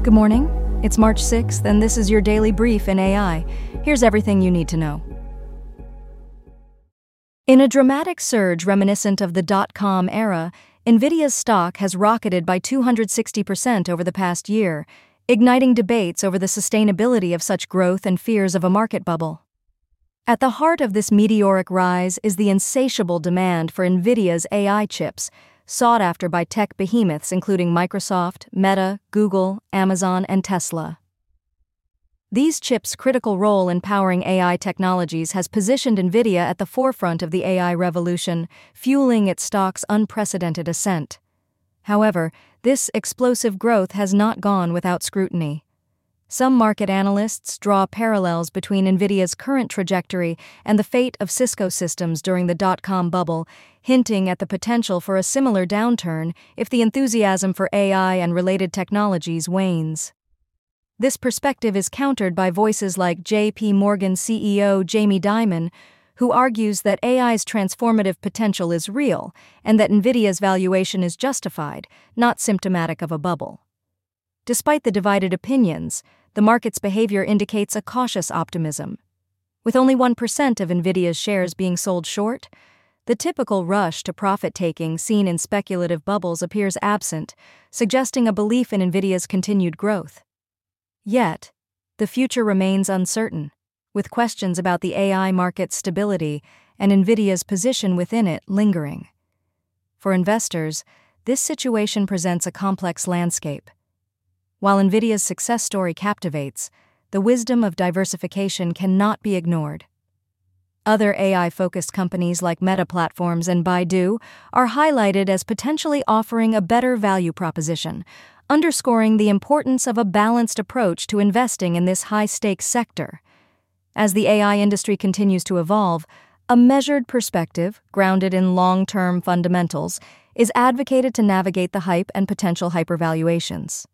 Good morning. It's March 6th, and this is your daily brief in AI. Here's everything you need to know. In a dramatic surge reminiscent of the dot-com era, NVIDIA's stock has rocketed by 260% over the past year, igniting debates over the sustainability of such growth and fears of a market bubble. At the heart of this meteoric rise is the insatiable demand for NVIDIA's AI chips, sought after by tech behemoths including Microsoft, Meta, Google, Amazon, and Tesla. These chips' critical role in powering AI technologies has positioned NVIDIA at the forefront of the AI revolution, fueling its stock's unprecedented ascent. However, this explosive growth has not gone without scrutiny. Some market analysts draw parallels between NVIDIA's current trajectory and the fate of Cisco systems during the dot-com bubble, hinting at the potential for a similar downturn if the enthusiasm for AI and related technologies wanes. This perspective is countered by voices like J.P. Morgan CEO Jamie Dimon, who argues that AI's transformative potential is real and that NVIDIA's valuation is justified, not symptomatic of a bubble. Despite the divided opinions, the market's behavior indicates a cautious optimism. With only 1% of NVIDIA's shares being sold short, the typical rush to profit-taking seen in speculative bubbles appears absent, suggesting a belief in NVIDIA's continued growth. Yet, the future remains uncertain, with questions about the AI market's stability and NVIDIA's position within it lingering. For investors, this situation presents a complex landscape. While NVIDIA's success story captivates, the wisdom of diversification cannot be ignored. Other AI-focused companies like Meta Platforms and Baidu are highlighted as potentially offering a better value proposition, underscoring the importance of a balanced approach to investing in this high-stakes sector. As the AI industry continues to evolve, a measured perspective, grounded in long-term fundamentals, is advocated to navigate the hype and potential hypervaluations.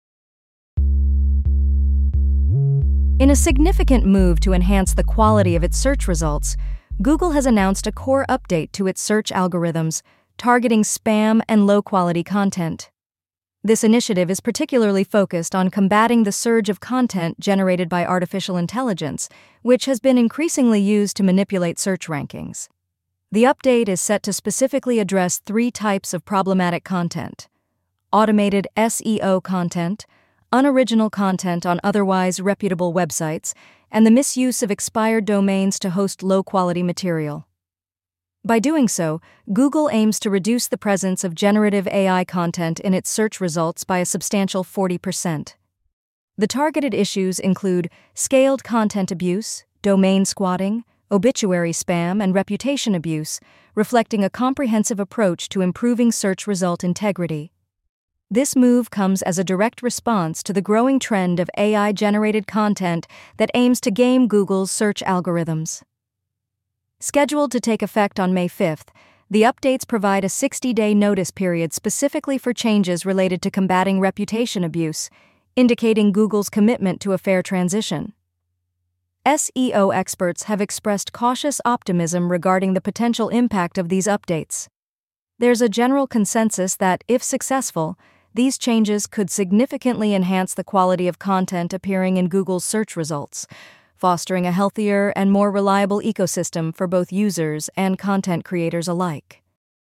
In a significant move to enhance the quality of its search results, Google has announced a core update to its search algorithms, targeting spam and low-quality content. This initiative is particularly focused on combating the surge of content generated by artificial intelligence, which has been increasingly used to manipulate search rankings. The update is set to specifically address 3 types of problematic content: automated SEO content, unoriginal content on otherwise reputable websites, and the misuse of expired domains to host low-quality material. By doing so, Google aims to reduce the presence of generative AI content in its search results by a substantial 40%. The targeted issues include scaled content abuse, domain squatting, obituary spam, and reputation abuse, reflecting a comprehensive approach to improving search result integrity. This move comes as a direct response to the growing trend of AI-generated content that aims to game Google's search algorithms. Scheduled to take effect on May 5th, the updates provide a 60-day notice period specifically for changes related to combating reputation abuse, indicating Google's commitment to a fair transition. SEO experts have expressed cautious optimism regarding the potential impact of these updates. There's a general consensus that, if successful, these changes could significantly enhance the quality of content appearing in Google's search results, fostering a healthier and more reliable ecosystem for both users and content creators alike.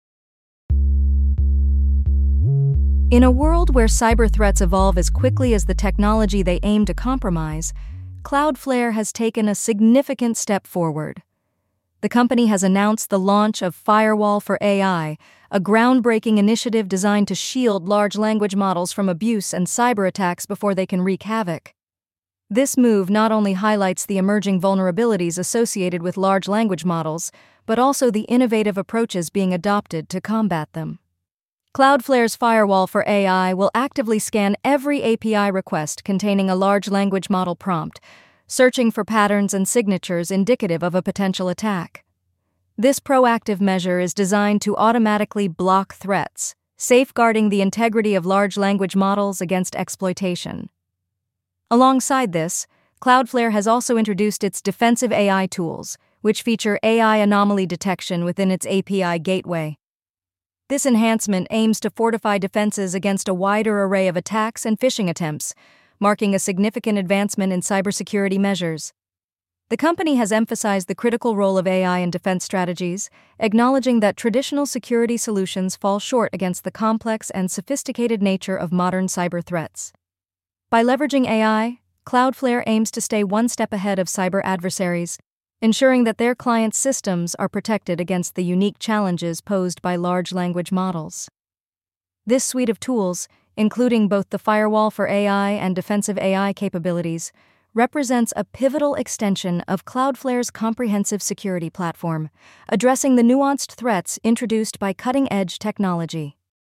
In a world where cyber threats evolve as quickly as the technology they aim to compromise, Cloudflare has taken a significant step forward. The company has announced the launch of Firewall for AI, a groundbreaking initiative designed to shield large language models from abuse and cyber attacks before they can wreak havoc. This move not only highlights the emerging vulnerabilities associated with large language models, but also the innovative approaches being adopted to combat them. Cloudflare's Firewall for AI will actively scan every API request containing a large language model prompt, searching for patterns and signatures indicative of a potential attack. This proactive measure is designed to automatically block threats, safeguarding the integrity of large language models against exploitation. Alongside this, Cloudflare has also introduced its defensive AI tools, which feature AI anomaly detection within its API gateway. This enhancement aims to fortify defenses against a wider array of attacks and phishing attempts, marking a significant advancement in cybersecurity measures. The company has emphasized the critical role of AI in defense strategies, acknowledging that traditional security solutions fall short against the complex and sophisticated nature of modern cyber threats. By leveraging AI, Cloudflare aims to stay one step ahead of cyber adversaries, ensuring that their clients' systems are protected against the unique challenges posed by large language models. This suite of tools, including both the firewall for AI and defensive AI capabilities, represents a pivotal extension of Cloudflare's comprehensive security platform, addressing the nuanced threats introduced by cutting-edge technology.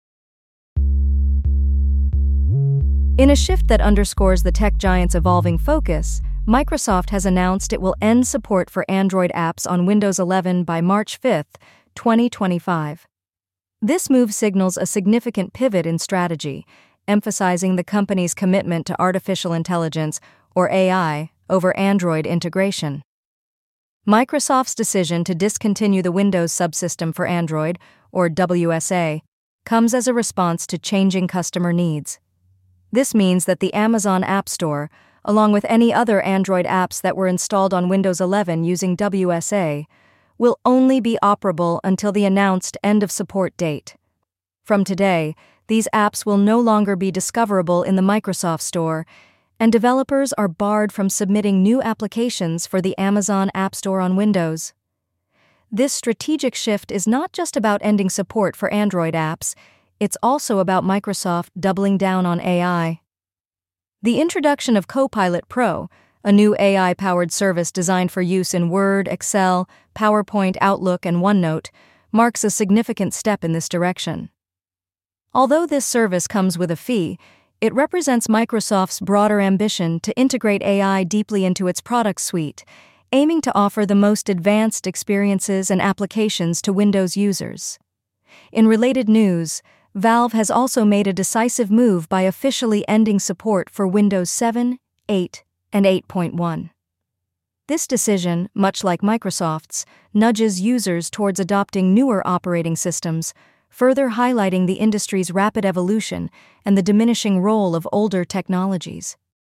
In a shift that underscores the tech giant's evolving focus, Microsoft has announced it will end support for Android apps on Windows 11 by March 5, 2025. This move signals a significant pivot in strategy, emphasizing the company's commitment to artificial intelligence, or AI, over Android integration. Microsoft's decision to discontinue the Windows subsystem for Android, or WSA, comes as a response to changing customer needs. This means that the Amazon App Store, along with any other Android apps that were installed on Windows 11 using WSA, will only be operable until the announced end-of-support date. From today, these apps will no longer be discoverable in the Microsoft Store, and developers are barred from submitting new applications for the Amazon App Store on Windows. This strategic shift is not just about ending support for Android apps, it's also about Microsoft doubling down on AI. The introduction of Copilot Pro, a new AI-powered service designed for use in Word, Excel, PowerPoint, Outlook, and OneNote, marks a significant step in this direction. Although this service comes with a fee, it represents Microsoft's broader ambition to integrate AI deeply into its product suite, aiming to offer the most advanced experiences and applications to Windows users. In related news, Valve has also made a decisive move by officially ending support for Windows 7, 8, and 8.1. This decision, much like Microsoft's, nudges users towards adopting newer operating systems, further highlighting the industry's rapid evolution and the diminishing role of older technologies.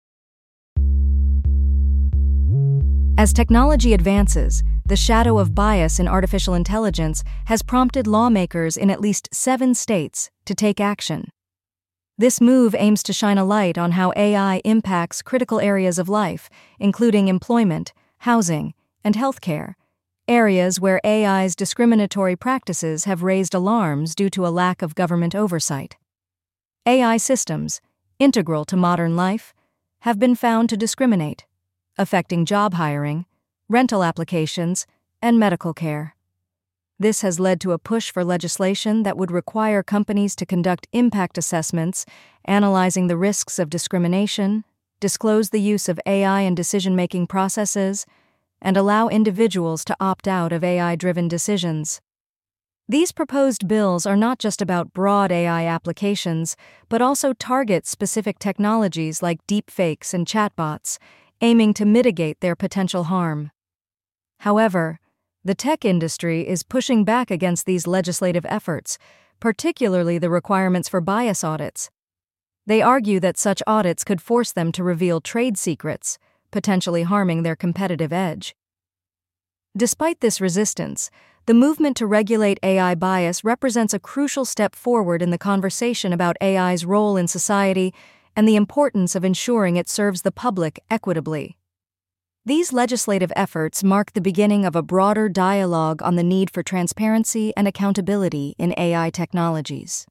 As technology advances, the shadow of bias in artificial intelligence has prompted lawmakers in at least 7 states to take action. This move aims to shine a light on how AI impacts critical areas of life, including employment, housing, and healthcare, areas where AI's discriminatory practices have raised alarms due to a lack of government oversight. AI systems, integral to modern life, have been found to discriminate, affecting job hiring, rental applications, and medical care. This has led to a push for legislation that would require companies to conduct impact assessments, analyzing the risks of discrimination, disclose the use of AI in decision-making processes, and allow individuals to opt out of AI-driven decisions. These proposed bills are not just about broad AI applications, but also target specific technologies like deepfakes and chatbots, aiming to mitigate their potential harm. However, the tech industry is pushing back against these legislative efforts, particularly the requirements for bias audits. They argue that such audits could force them to reveal trade secrets, potentially harming their competitive edge. Despite this resistance, the movement to regulate AI bias represents a crucial step forward in the conversation about AI's role in society and the importance of ensuring it serves the public equitably. These legislative efforts mark the beginning of a broader dialogue on the need for transparency and accountability in AI technologies.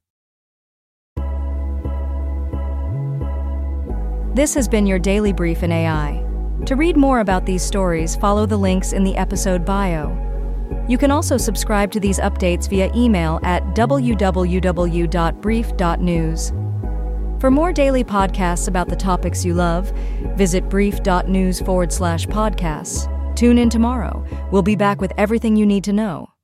This has been your Daily Brief in AI. To read more about these stories, follow the links in the episode bio. You can also subscribe to these updates via email at www.brief.news. For more daily podcasts about the topics you love, visit brief.news/podcasts. Tune in tomorrow. We'll be back with everything you need to know.